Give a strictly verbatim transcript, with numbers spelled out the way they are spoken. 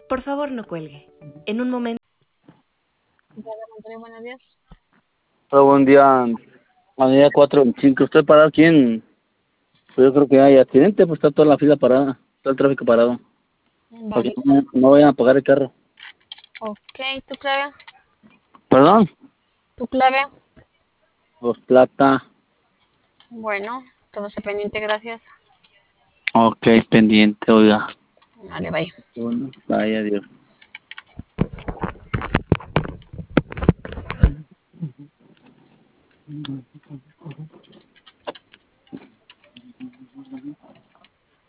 Por favor, no cuelgue. En un momento... Antonio, buenos días. Hola, buen día. Avenida cuatro veinticinco. Estoy parado aquí en... Pues yo creo que hay accidente, pues está toda la fila parada. Está el tráfico parado. Para Vale. que no, no vayan a pagar el carro. Ok, ¿tu clave? ¿Perdón? ¿Tu clave? Pues plata. Bueno, todo está pendiente, gracias. Ok, pendiente, oiga. Vale, bye. Bueno, vaya, Dios.